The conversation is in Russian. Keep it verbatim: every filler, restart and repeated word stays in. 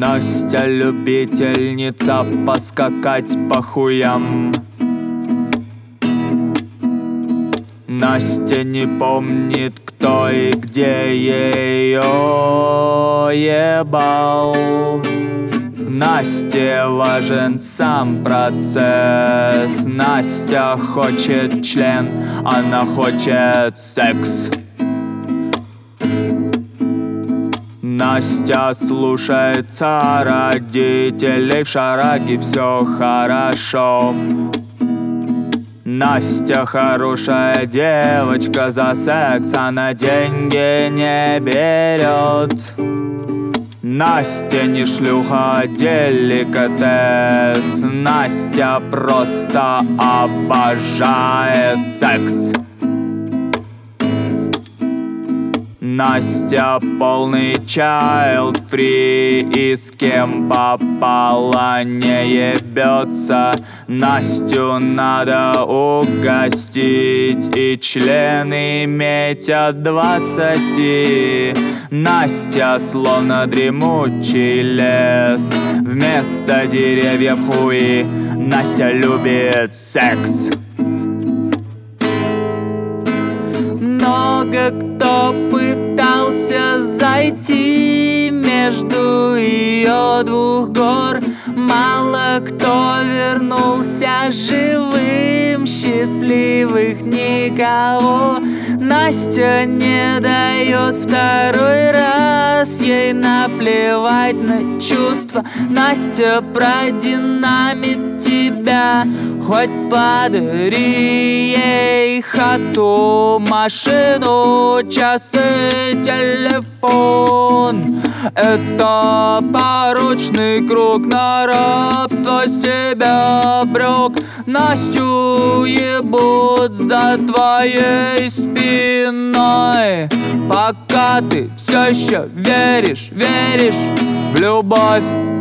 Настя любительница поскакать по хуям. Настя не помнит, кто и где ее ебал. Насте важен сам процесс. Настя хочет член, она хочет секс. Настя слушается родителей, в шараге все хорошо. Настя хорошая девочка, за секс она деньги не берет. Настя не шлюха, а деликатес. Настя просто обожает секс. Настя полный child free, и с кем попала не ебется. Настю надо угостить и член иметь от двадцати. Настя словно дремучий лес, вместо деревьев хуи. Настя любит секс. Много кто пытался зайти между ее двух гор. Мало кто вернулся живым, счастливых никого. Настя не дает второй раз, ей наплевать на чувства. Настя продинамит тебя, хоть подари ей хату, машину, часы, телефон. Это порочный круг, на рабство себя обрек. Настю ебут за твоей спиной, пока ты все еще веришь, веришь в любовь.